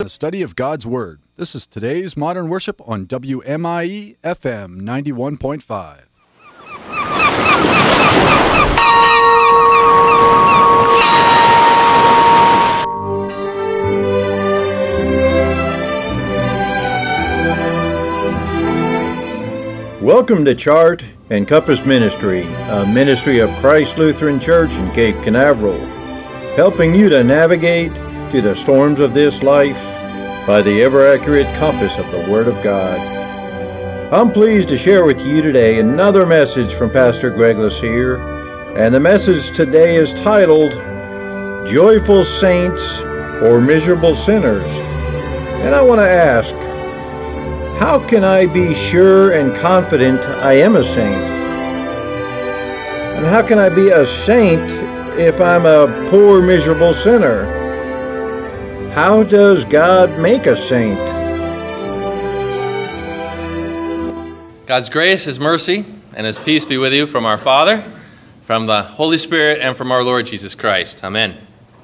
The study of God's Word. This is today's Modern Worship on WMIE FM 91.5. Welcome to Chart and Compass Ministry, a ministry of Christ Lutheran Church in Cape Canaveral, helping you to navigate through the storms of this life by the ever-accurate compass of the Word of God. I'm pleased to share with you today another message from Pastor Greg Lassere, and the message today is titled, Joyful Saints or Miserable Sinners. And I want to ask, how can I be sure and confident I am a saint? And how can I be a saint if I'm a poor, miserable sinner? How does God make a saint? God's grace, His mercy, and His peace be with you from our Father, from the Holy Spirit, and from our Lord Jesus Christ. Amen.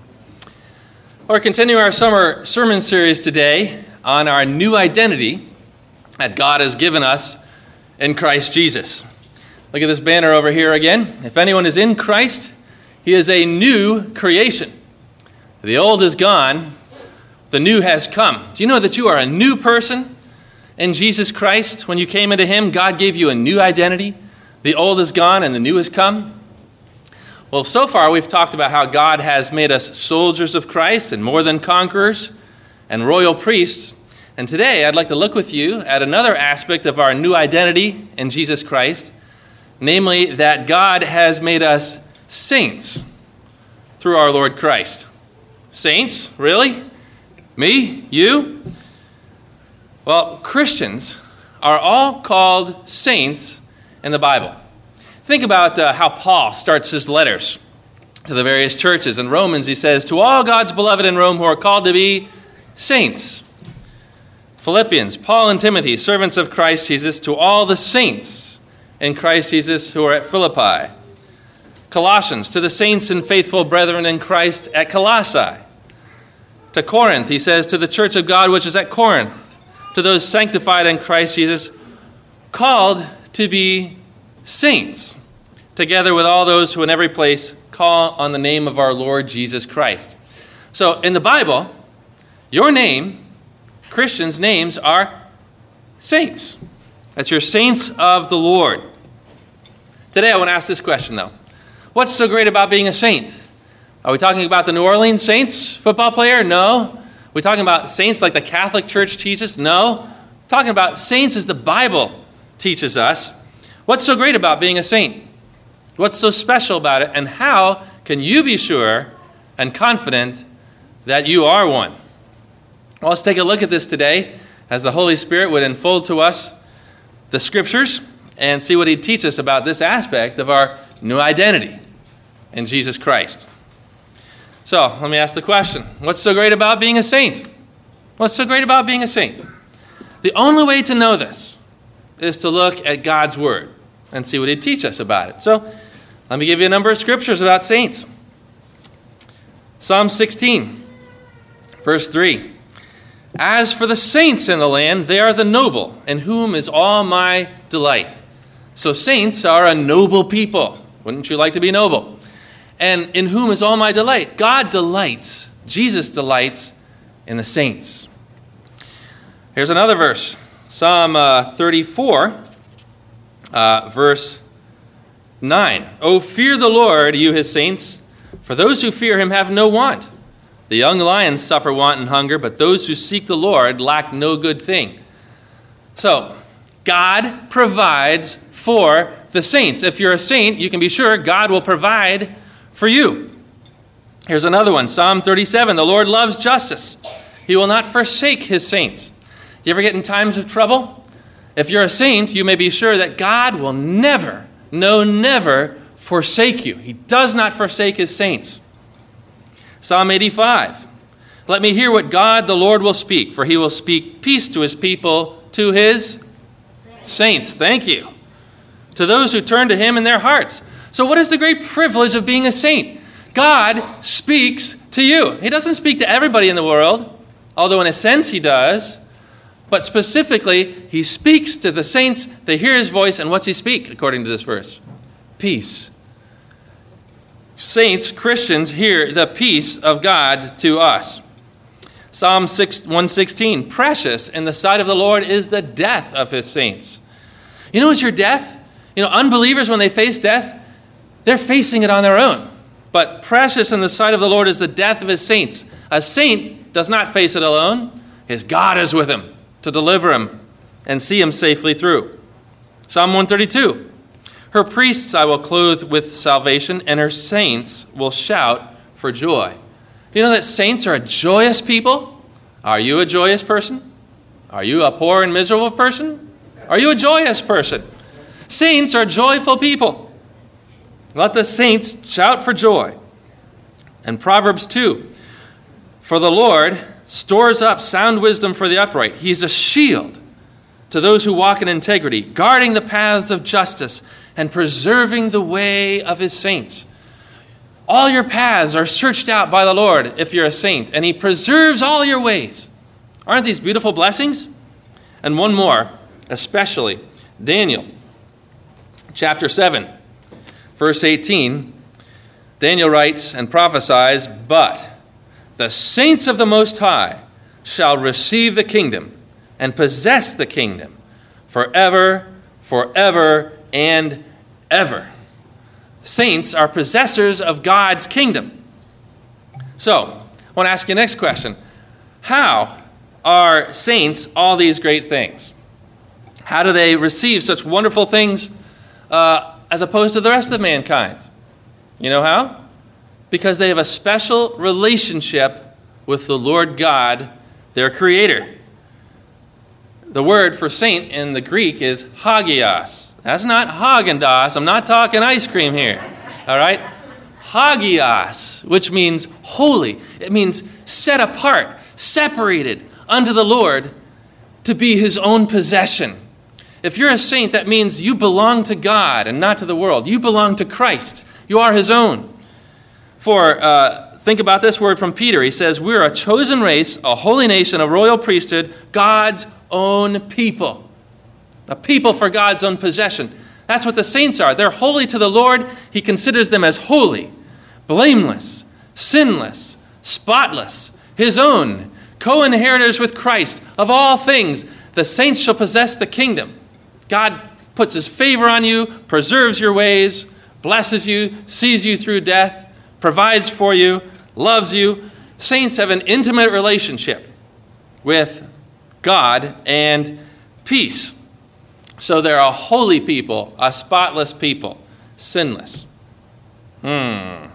We're continuing our summer sermon series today on our new identity that God has given us in Christ Jesus. Look at this banner over here again. If anyone is in Christ, he is a new creation. The old is gone, the new has come. Do you know that you are a new person in Jesus Christ? When you came into Him, God gave you a new identity. The old is gone and the new has come. Well, so far we've talked about how God has made us soldiers of Christ and more than conquerors and royal priests. And today, I'd like to look with you at another aspect of our new identity in Jesus Christ, namely that God has made us saints through our Lord Christ. Saints? Really? Me? You? Well, Christians are all called saints in the Bible. Think about how Paul starts his letters to the various churches. In Romans, he says, "To all God's beloved in Rome who are called to be saints." Philippians, Paul and Timothy, servants of Christ Jesus, to all the saints in Christ Jesus who are at Philippi. Colossians, to the saints and faithful brethren in Christ at Colossae. To Corinth, he says, to the church of God which is at Corinth, to those sanctified in Christ Jesus, called to be saints, together with all those who in every place call on the name of our Lord Jesus Christ. So in the Bible, your name, Christians' names are saints. That's your saints of the Lord. Today I want to ask this question, though. What's so great about being a saint? Are we talking about the New Orleans Saints football player? No. Are we talking about saints like the Catholic Church teaches? No. We're talking about saints as the Bible teaches us. What's so great about being a saint? What's so special about it? And how can you be sure and confident that you are one? Well, let's take a look at this today as the Holy Spirit would unfold to us the Scriptures and see what He'd teach us about this aspect of our new identity in Jesus Christ. So, let me ask the question. What's so great about being a saint? What's so great about being a saint? The only way to know this is to look at God's Word and see what He'd teach us about it. So, let me give you a number of Scriptures about saints. Psalm 16, verse 3. As for the saints in the land, they are the noble, in whom is all my delight. So saints are a noble people. Wouldn't you like to be noble? And in whom is all my delight? God delights, Jesus delights in the saints. Here's another verse. Psalm 34, verse 9. O fear the Lord, you His saints, for those who fear Him have no want. The young lions suffer want and hunger, but those who seek the Lord lack no good thing. So, God provides for the saints. If you're a saint, you can be sure God will provide for you. Here's another one, Psalm 37. The Lord loves justice. He will not forsake His saints. You ever get in times of trouble? If you're a saint, you may be sure that God will never forsake you. He does not forsake His saints. Psalm 85. Let me hear what God the Lord will speak, for He will speak peace to His people, to His saints. Thank you. To those who turn to Him in their hearts. So what is the great privilege of being a saint? God speaks to you. He doesn't speak to everybody in the world. although in a sense he does, but specifically he speaks to the saints. They hear his voice, and what's he speak according to this verse? Peace. Saints, Christians, hear the peace of God to us. Psalm 116, precious in the sight of the Lord is the death of his saints. You know what's your death? You know, unbelievers, when they face death, they're facing it on their own. But precious in the sight of the Lord is the death of his saints. A saint does not face it alone. His God is with him to deliver him and see him safely through. Psalm 132, her priests I will clothe with salvation, and her saints will shout for joy. Do you know that saints are a joyous people? Are you a joyous person? Are you a poor and miserable person? Are you a joyous person? Saints are joyful people. Let the saints shout for joy. And Proverbs 2, for the Lord stores up sound wisdom for the upright. He's a shield to those who walk in integrity, guarding the paths of justice and preserving the way of his saints. All your paths are searched out by the Lord if you're a saint, and he preserves all your ways. Aren't these beautiful blessings? And one more, especially Daniel, chapter 7, verse 18. Daniel writes and prophesies, but the saints of the Most High shall receive the kingdom and possess the kingdom forever, forever, and ever. Saints are possessors of God's kingdom. So, I want to ask you the next question. How are saints all these great things? How do they receive such wonderful things as opposed to the rest of mankind? You know how? Because they have a special relationship with the Lord God, their Creator. The word for saint in the Greek is hagios. That's not Haagen-Dazs. I'm not talking ice cream here. All right? Hagios, which means holy. It means set apart, separated unto the Lord to be his own possession. If you're a saint, that means you belong to God and not to the world. You belong to Christ. You are his own. Think about this word from Peter. He says, we're a chosen race, a holy nation, a royal priesthood, God's own people. A people for God's own possession. That's what the saints are. They're holy to the Lord. He considers them as holy, blameless, sinless, spotless, his own, co-inheritors with Christ of all things. The saints shall possess the kingdom. God puts his favor on you, preserves your ways, blesses you, sees you through death, provides for you, loves you. Saints have an intimate relationship with God and peace. So they're a holy people, a spotless people, sinless. Now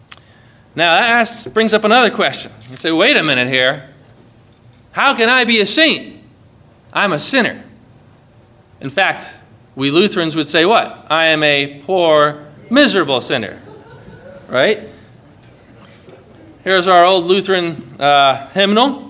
that brings up another question. You say, wait a minute here. How can I be a saint? I'm a sinner. In fact, we Lutherans would say what? I am a poor, miserable sinner. Right? Here's our old Lutheran hymnal.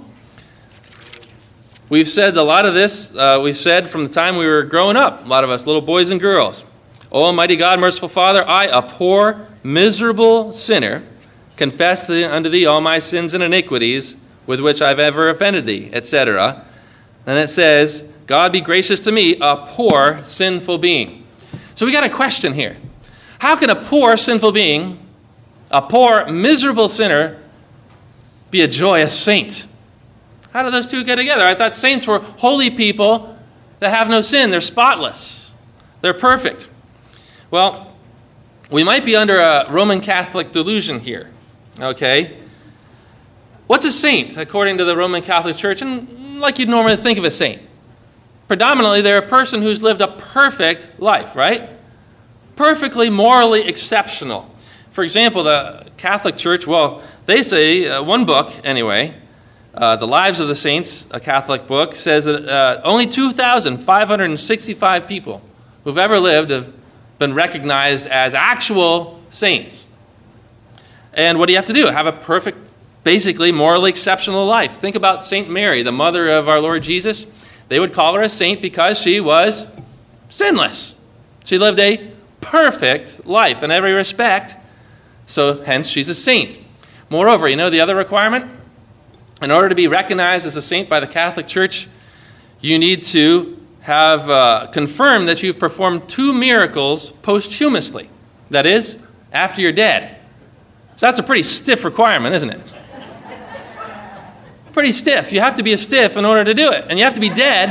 We've said a lot of this, we've said from the time we were growing up, a lot of us, little boys and girls. O Almighty God, merciful Father, I, a poor, miserable sinner, confess unto thee all my sins and iniquities with which I've ever offended thee, etc. Then it says, God be gracious to me, a poor, sinful being. So we got a question here. How can a poor, sinful being, a poor, miserable sinner, be a joyous saint? How do those two get together? I thought saints were holy people that have no sin. They're spotless. They're perfect. Well, we might be under a Roman Catholic delusion here. Okay? What's a saint, according to the Roman Catholic Church, and like you'd normally think of a saint? Predominantly, they're a person who's lived a perfect life, right? Perfectly morally exceptional. For example, the Catholic Church, well, they say, one book anyway, The Lives of the Saints, a Catholic book, says that only 2,565 people who've ever lived have been recognized as actual saints. And what do you have to do? Have a perfect, basically morally exceptional life. Think about St. Mary, the mother of our Lord Jesus. They would call her a saint because she was sinless. She lived a perfect life in every respect, so hence she's a saint. Moreover, you know the other requirement? In order to be recognized as a saint by the Catholic Church, you need to have confirmed that you've performed 2 miracles posthumously. That is, after you're dead. So that's a pretty stiff requirement, isn't it? Pretty stiff. You have to be a stiff in order to do it. And you have to be dead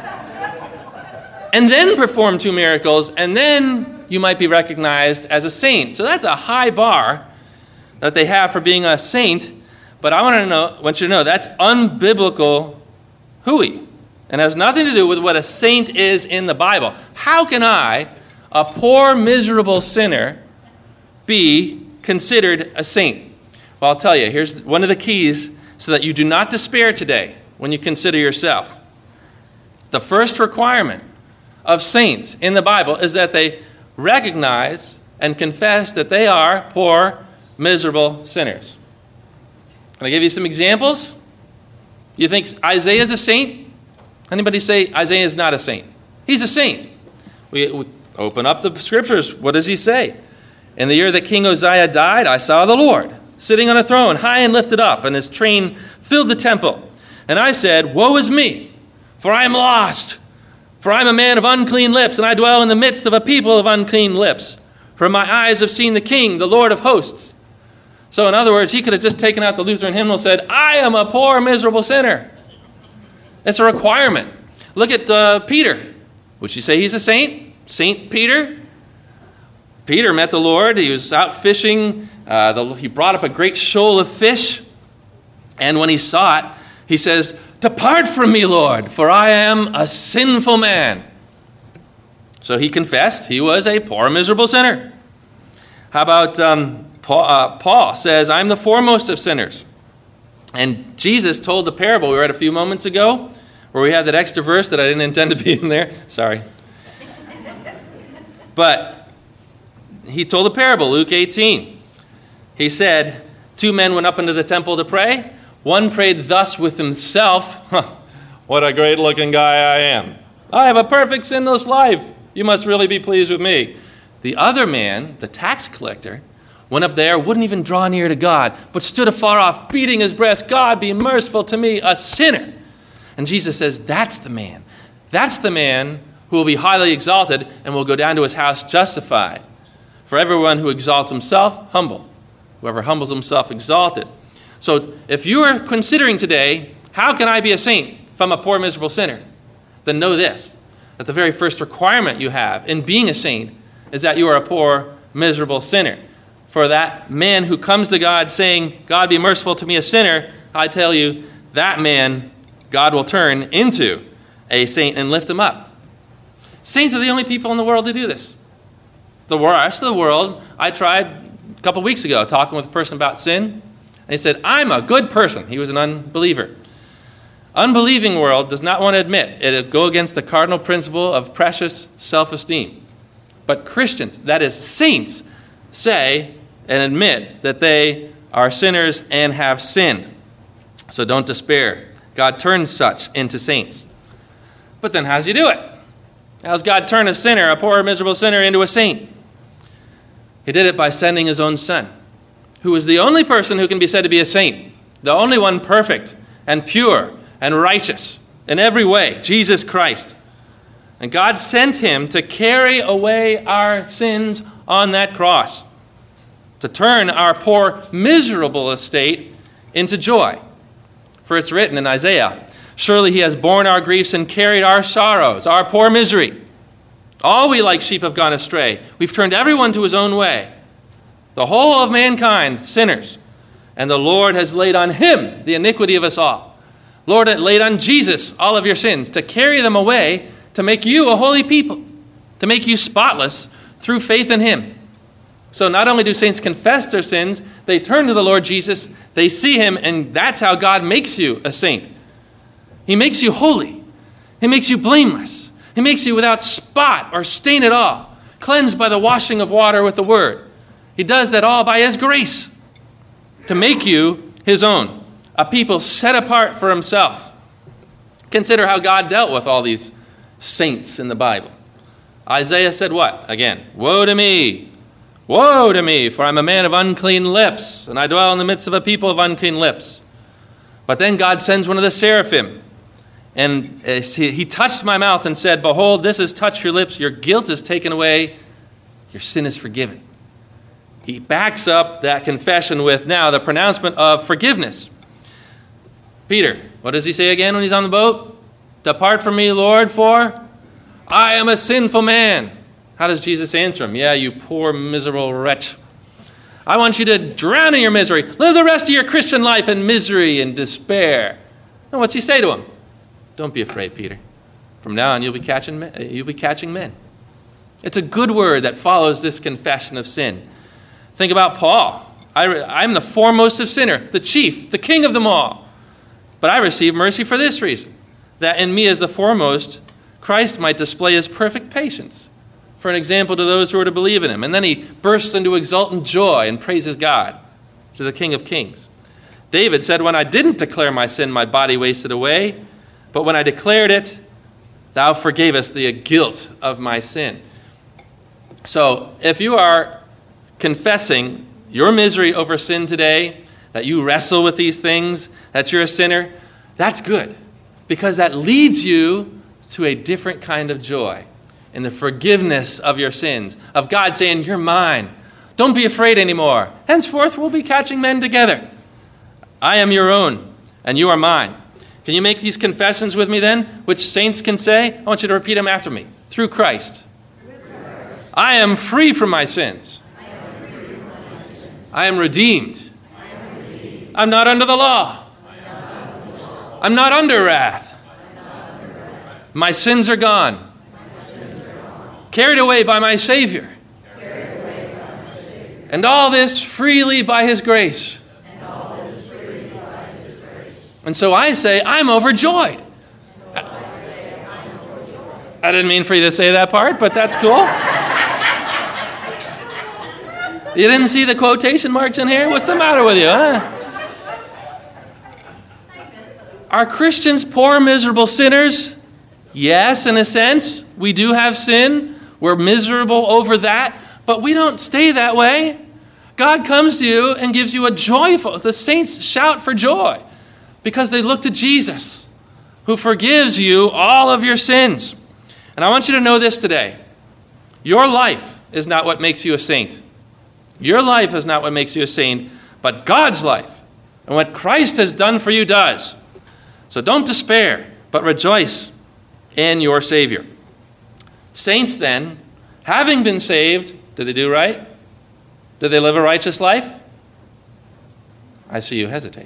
and then perform 2 miracles, and then you might be recognized as a saint. So that's a high bar that they have for being a saint. But I want you to know that's unbiblical hooey, and has nothing to do with what a saint is in the Bible. How can I, a poor, miserable sinner, be considered a saint? Well, I'll tell you, here's one of the keys so that you do not despair today when you consider yourself. The first requirement of saints in the Bible is that they recognize and confess that they are poor, miserable sinners. Can I give you some examples? You think Isaiah is a saint? Anybody say Isaiah is not a saint? He's a saint. We open up the scriptures. What does he say? In the year that King Uzziah died, I saw the Lord sitting on a throne, high and lifted up, and his train filled the temple. And I said, woe is me, for I am lost. For I am a man of unclean lips, and I dwell in the midst of a people of unclean lips. For my eyes have seen the King, the Lord of hosts. So in other words, he could have just taken out the Lutheran hymnal and said, I am a poor, miserable sinner. It's a requirement. Look at Peter. Would you say he's a saint? Saint Peter? Peter met the Lord. He was out fishing. He brought up a great shoal of fish. And when he saw it, he says, depart from me, Lord, for I am a sinful man. So he confessed he was a poor, miserable sinner. How about Paul says, I'm the foremost of sinners. And Jesus told the parable we read a few moments ago, where we had that extra verse that I didn't intend to be in there. Sorry. But he told a parable, Luke 18. He said, 2 men went up into the temple to pray. One prayed thus with himself, what a great looking guy I am. I have a perfect sinless life. You must really be pleased with me. The other man, the tax collector, went up there, wouldn't even draw near to God, but stood afar off, beating his breast, God, be merciful to me, a sinner. And Jesus says, that's the man. That's the man who will be highly exalted and will go down to his house justified. For everyone who exalts himself, humble. Whoever humbles himself, exalted. So if you are considering today, how can I be a saint if I'm a poor, miserable sinner? Then know this, that the very first requirement you have in being a saint is that you are a poor, miserable sinner. For that man who comes to God saying, God, be merciful to me, a sinner, I tell you, that man God will turn into a saint and lift him up. Saints are the only people in the world who do this. The rest of the world, I tried a couple weeks ago talking with a person about sin, and he said, I'm a good person. He was an unbeliever. Unbelieving world does not want to admit it go against the cardinal principle of precious self-esteem. But Christians, that is saints, say and admit that they are sinners and have sinned. So don't despair. God turns such into saints. But then how does he do it? How does God turn a sinner, a poor, miserable sinner, into a saint? He did it by sending his own son, who is the only person who can be said to be a saint, the only one perfect and pure and righteous in every way, Jesus Christ. And God sent him to carry away our sins on that cross, to turn our poor, miserable estate into joy. For it's written in Isaiah, surely he has borne our griefs and carried our sorrows, our poor misery. All we like sheep have gone astray. We've turned everyone to his own way. The whole of mankind, sinners. And the Lord has laid on him the iniquity of us all. Lord had laid on Jesus all of your sins to carry them away, to make you a holy people, to make you spotless through faith in him. So not only do saints confess their sins, they turn to the Lord Jesus, they see him, and that's how God makes you a saint. He makes you holy. He makes you blameless. He makes you without spot or stain at all, cleansed by the washing of water with the word. He does that all by his grace to make you his own, a people set apart for himself. Consider how God dealt with all these saints in the Bible. Isaiah said what? Again, woe to me, for I'm a man of unclean lips, and I dwell in the midst of a people of unclean lips. But then God sends one of the seraphim, and he touched my mouth and said, behold, this has touched your lips. Your guilt is taken away. Your sin is forgiven. He backs up that confession with now the pronouncement of forgiveness. Peter, what does he say again when he's on the boat? Depart from me, Lord, for I am a sinful man. How does Jesus answer him? Yeah, you poor, miserable wretch. I want you to drown in your misery. Live the rest of your Christian life in misery and despair. And what's he say to him? Don't be afraid, Peter. From now on, you'll be catching men. It's a good word that follows this confession of sin. Think about Paul. I'm the foremost of sinners, the chief, the king of them all. But I receive mercy for this reason, that in me as the foremost, Christ might display his perfect patience for an example to those who are to believe in him. And then he bursts into exultant joy and praises God to the King of Kings. David said, when I didn't declare my sin, my body wasted away. But when I declared it, thou forgavest the guilt of my sin. So if you are confessing your misery over sin today, that you wrestle with these things, that you're a sinner, that's good. Because that leads you to a different kind of joy in the forgiveness of your sins, of God saying, you're mine. Don't be afraid anymore. Henceforth, we'll be catching men together. I am your own, and you are mine. Can you make these confessions with me then, which saints can say? I want you to repeat them after me. Through Christ. I am free from my sins. I am redeemed. I'm not under the law. I'm not under wrath. My sins are gone. Carried away by my Savior. And all this freely by his grace. And so I say, I'm overjoyed. I didn't mean for you to say that part, but that's cool. You didn't see the quotation marks in here? What's the matter with you, huh? Are Christians poor, miserable sinners? Yes, in a sense. We do have sin. We're miserable over that. But we don't stay that way. God comes to you and gives you a joyful... The saints shout for joy because they look to Jesus, who forgives you all of your sins. And I want you to know this today. Your life is not what makes you a saint. Your life is not what makes you a saint, but God's life. And what Christ has done for you does. So don't despair, but rejoice in your Savior. Saints then, having been saved, did they do right? Did they live a righteous life? I see you hesitate.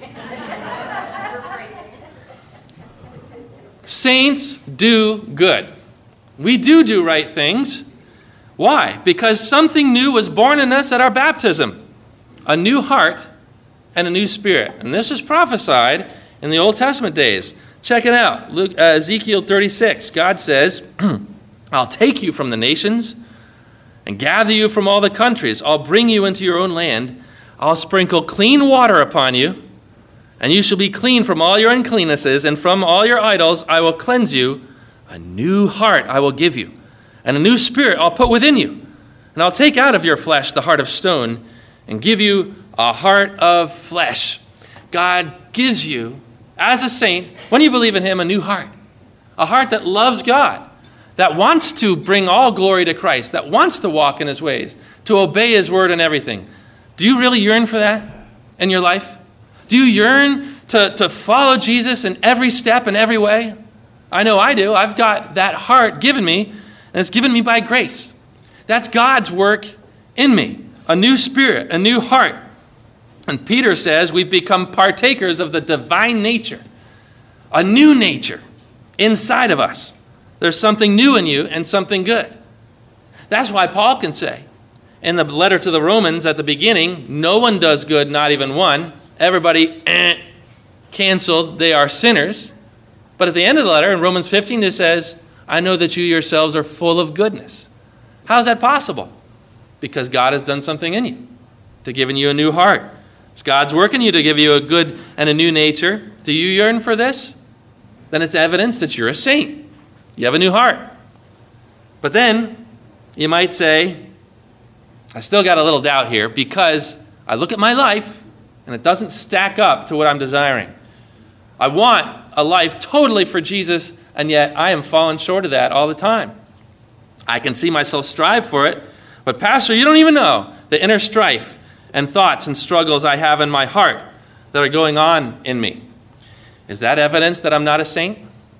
Saints do good. We do right things. Why? Because something new was born in us at our baptism. A new heart and a new spirit. And this is prophesied in the Old Testament days. Check it out. Ezekiel 36. God says, I'll take you from the nations and gather you from all the countries. I'll bring you into your own land. I'll sprinkle clean water upon you, and you shall be clean from all your uncleannesses, and from all your idols I will cleanse you. A new heart I will give you, and a new spirit I'll put within you. And I'll take out of your flesh the heart of stone and give you a heart of flesh. God gives you, as a saint, when you believe in him, a new heart. A heart that loves God, that wants to bring all glory to Christ, that wants to walk in his ways, to obey his word and everything. Do you really yearn for that in your life? Do you yearn to follow Jesus in every step and every way? I know I do. I've got that heart given me, and it's given me by grace. That's God's work in me. A new spirit, a new heart. And Peter says we've become partakers of the divine nature. A new nature inside of us. There's something new in you and something good. That's why Paul can say in the letter to the Romans at the beginning, no one does good, not even one. Everybody canceled. They are sinners. But at the end of the letter, in Romans 15, it says, I know that you yourselves are full of goodness. How is that possible? Because God has done something in you, to giving you a new heart. It's God's work in you to give you a good and a new nature. Do you yearn for this? Then it's evidence that you're a saint. You have a new heart. But then you might say, I still got a little doubt here because I look at my life and it doesn't stack up to what I'm desiring. I want a life totally for Jesus, and yet I am falling short of that all the time. I can see myself strive for it, but Pastor, you don't even know the inner strife and thoughts and struggles I have in my heart that are going on in me. Is that evidence that I'm not a saint?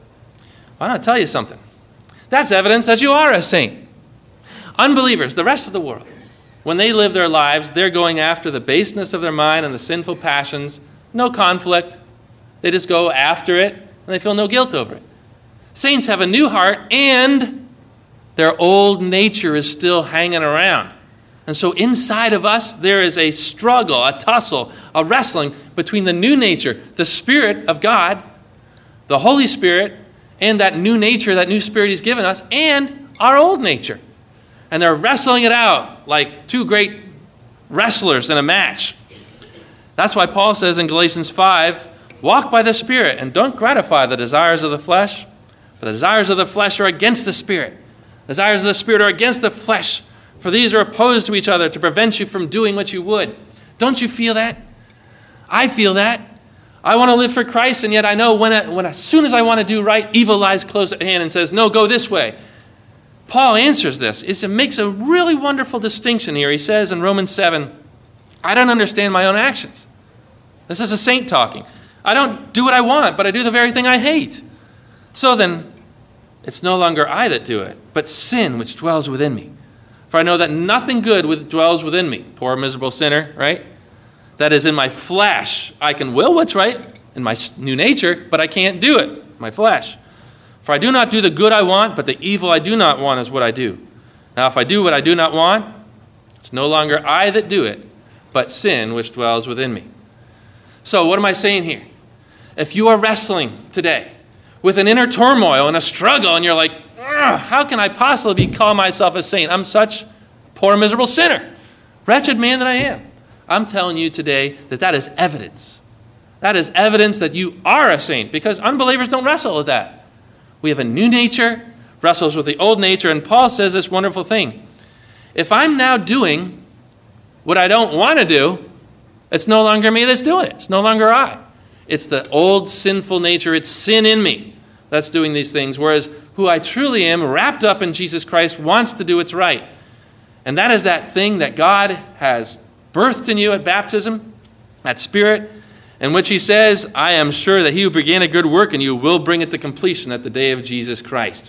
Why don't I tell you something? That's evidence that you are a saint. Unbelievers, the rest of the world, when they live their lives, they're going after the baseness of their mind and the sinful passions. No conflict. They just go after it, and they feel no guilt over it. Saints have a new heart, and their old nature is still hanging around. And so inside of us, there is a struggle, a tussle, a wrestling between the new nature, the Spirit of God, the Holy Spirit, and that new nature, that new spirit he's given us, and our old nature. And they're wrestling it out like two great wrestlers in a match. That's why Paul says in Galatians 5, walk by the Spirit and don't gratify the desires of the flesh. For the desires of the flesh are against the Spirit. The desires of the Spirit are against the flesh. For these are opposed to each other to prevent you from doing what you would. Don't you feel that? I feel that. I want to live for Christ, and yet I know when as soon as I want to do right, evil lies close at hand and says, no, go this way. Paul answers this. It makes a really wonderful distinction here. He says in Romans 7, I don't understand my own actions. This is a saint talking. I don't do what I want, but I do the very thing I hate. So then, it's no longer I that do it, but sin which dwells within me. For I know that nothing good dwells within me. Poor miserable sinner, right? That is in my flesh. I can will what's right in my new nature, but I can't do it, my flesh. For I do not do the good I want, but the evil I do not want is what I do. Now if I do what I do not want, it's no longer I that do it, but sin which dwells within me. So what am I saying here? If you are wrestling today with an inner turmoil and a struggle, and you're like, how can I possibly call myself a saint? I'm such a poor, miserable sinner. Wretched man that I am. I'm telling you today that is evidence. That is evidence that you are a saint, because unbelievers don't wrestle with that. We have a new nature, wrestles with the old nature, and Paul says this wonderful thing. If I'm now doing what I don't want to do, it's no longer me that's doing it. It's no longer I. It's the old sinful nature. It's sin in me that's doing these things, whereas who I truly am, wrapped up in Jesus Christ, wants to do what's right. And that is that thing that God has birthed in you at baptism, that Spirit, in which he says, I am sure that he who began a good work in you will bring it to completion at the day of Jesus Christ.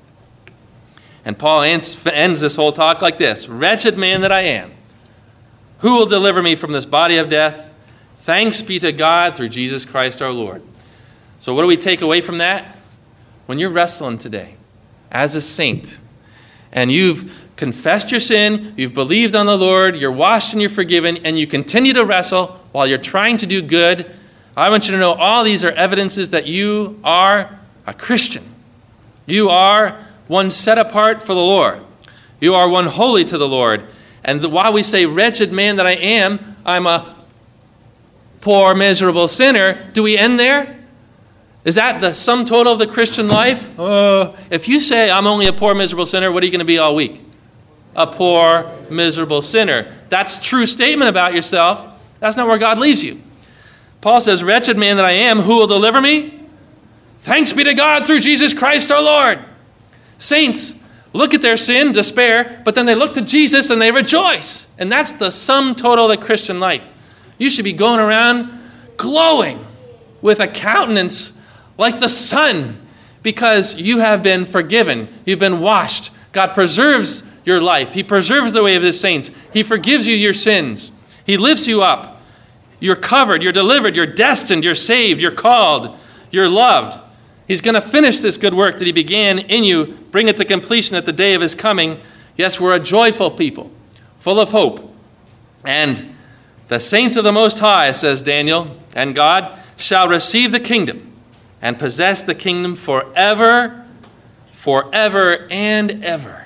And Paul ends this whole talk like this. Wretched man that I am, who will deliver me from this body of death? Thanks be to God through Jesus Christ our Lord. So what do we take away from that? When you're wrestling today as a saint, and you've confessed your sin, you've believed on the Lord, you're washed and you're forgiven, and you continue to wrestle while you're trying to do good, I want you to know all these are evidences that you are a Christian. You are one set apart for the Lord. You are one holy to the Lord. And while we say, wretched man that I am, I'm a poor, miserable sinner, do we end there? Is that the sum total of the Christian life? If you say, I'm only a poor, miserable sinner, what are you going to be all week? A poor, miserable sinner. That's a true statement about yourself. That's not where God leaves you. Paul says, wretched man that I am, who will deliver me? Thanks be to God through Jesus Christ our Lord. Saints look at their sin, despair, but then they look to Jesus and they rejoice. And that's the sum total of the Christian life. You should be going around glowing with a countenance like the sun, because you have been forgiven. You've been washed. God preserves your life. He preserves the way of his saints. He forgives you your sins. He lifts you up. You're covered. You're delivered. You're destined. You're saved. You're called. You're loved. He's going to finish this good work that he began in you, bring it to completion at the day of his coming. Yes, we're a joyful people, full of hope. And the saints of the Most High, says Daniel, and God shall receive the kingdom and possess the kingdom forever, forever and ever.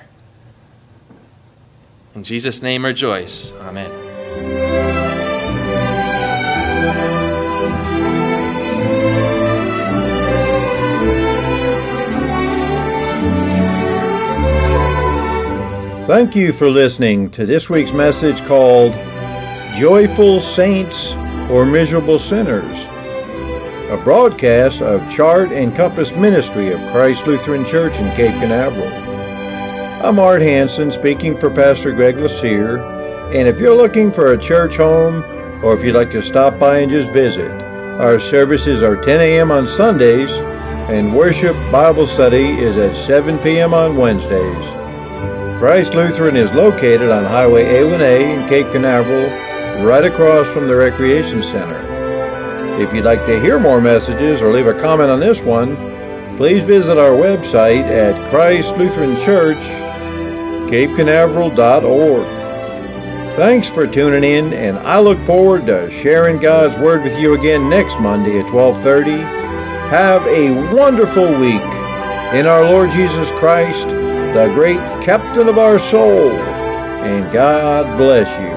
In Jesus' name rejoice. Amen. Thank you for listening to this week's message called Joyful Saints or Miserable Sinners. a broadcast of Chart and Compass Ministry of Christ Lutheran Church in Cape Canaveral. I'm Art Hansen, speaking for Pastor Greg Lassere, and if you're looking for a church home, or if you'd like to stop by and just visit, our services are 10 a.m. on Sundays, and worship Bible study is at 7 p.m. on Wednesdays. Christ Lutheran is located on Highway A1A in Cape Canaveral, right across from the Recreation Center. If you'd like to hear more messages or leave a comment on this one, please visit our website at ChristLutheranChurch.CapeCanaveral.org. Thanks for tuning in, and I look forward to sharing God's Word with you again next Monday at 12:30. Have a wonderful week in our Lord Jesus Christ, the great captain of our soul, and God bless you.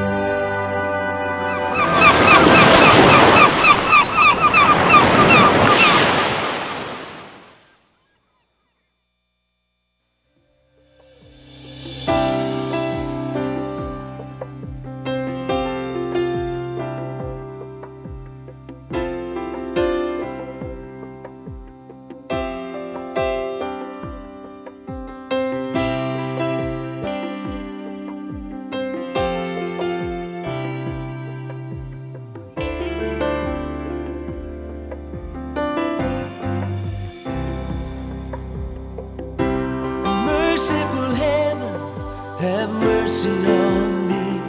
Have mercy on me.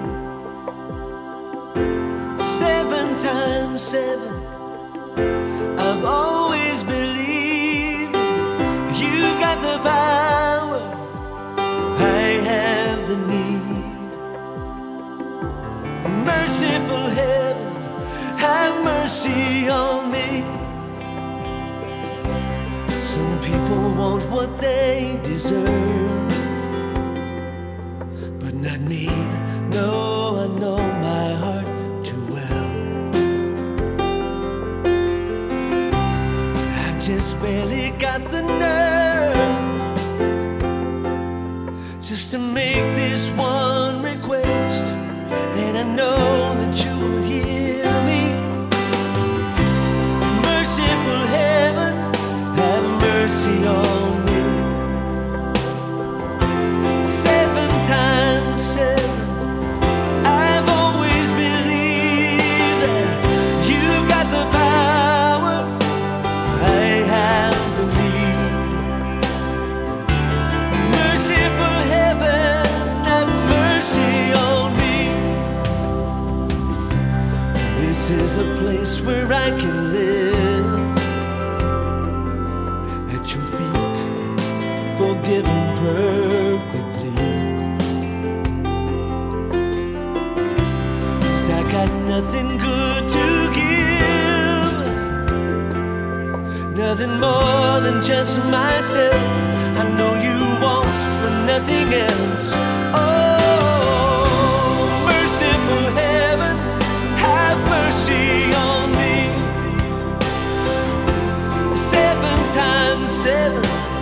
7 times 7, I've always believed you've got the power, I have the need. Merciful heaven, have mercy on me. Some people want what they deserve, not me. No, I know my heart too well. I just barely got the nerve just to make this one request, and I know that you will hear me. Merciful heaven, have mercy on me. 7 times 7, I've always believed that you've got the power, I have the need. Merciful heaven, have mercy on me. This is a place where I can live at your feet, forgiven perfectly. I got nothing good to give, nothing more than just myself. I know you want for nothing else. Oh, merciful heaven, have mercy on me. 7 times 7,